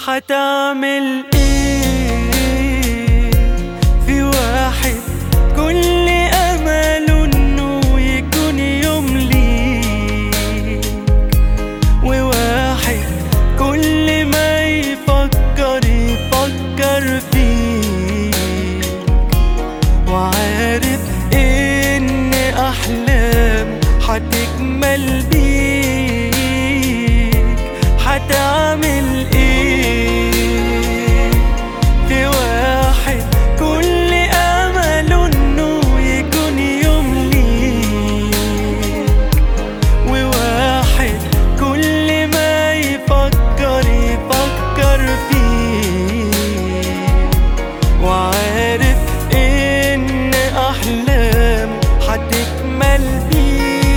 حتعمل ايه في واحد كل امله انه يكون يوم ليك، وواحد كل ما يفكر فيك، وعارف ان احلام حتكمل بيك. حتعمل ايه في واحد كل امله انه يكون يوم ليك، وواحد كل ما يفكر فيك، وعارف ان احلام حتكمل بيك.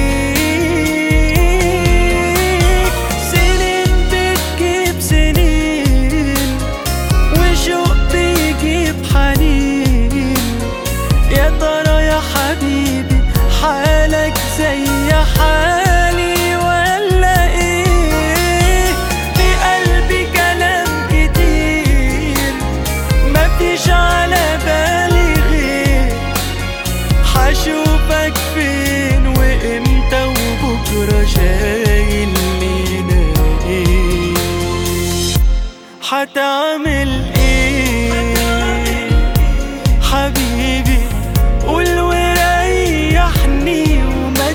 حالك زي حالي ولا ايه؟ في قلبي كلام كتير مفيش على بالي غير حشوفك فين وامتى وبكرة شايل لينا ايه. حتعمل ايه حبيبي؟ قول وريحني وما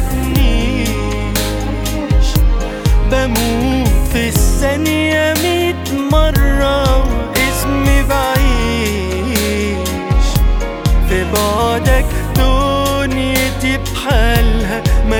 تسيبنيش، بموت في الثانية 100 مرة واسمي بعيش في بعدك. دنيتي بحالها ما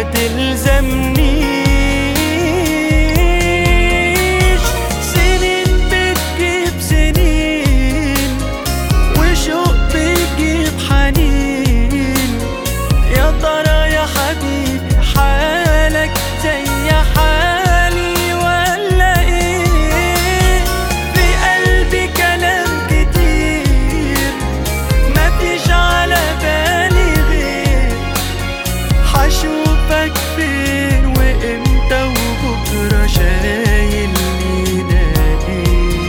تلزمنيش، سنين بتجيب سنين وشوق بيجيب حنين. يا ترى يا حبيبي حالك زي حالي ولا ايه؟ في قلبي كلام كتير مفيش على بالي غير حشوفك فين وامتى وبكرة شايل لينا ايه.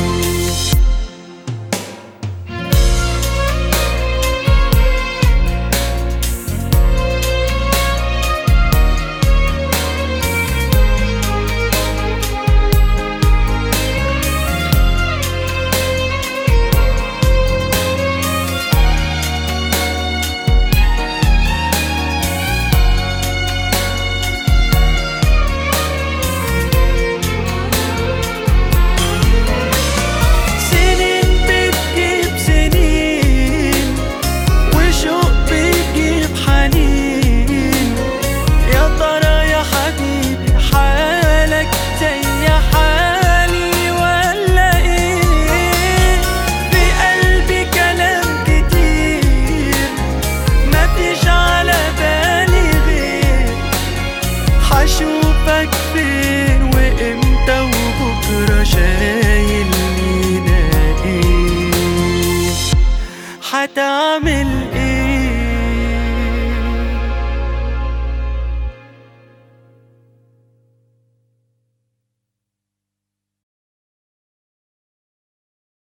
حشوفك فين وامتى وبكرة شايل لينا ايه. حتعمل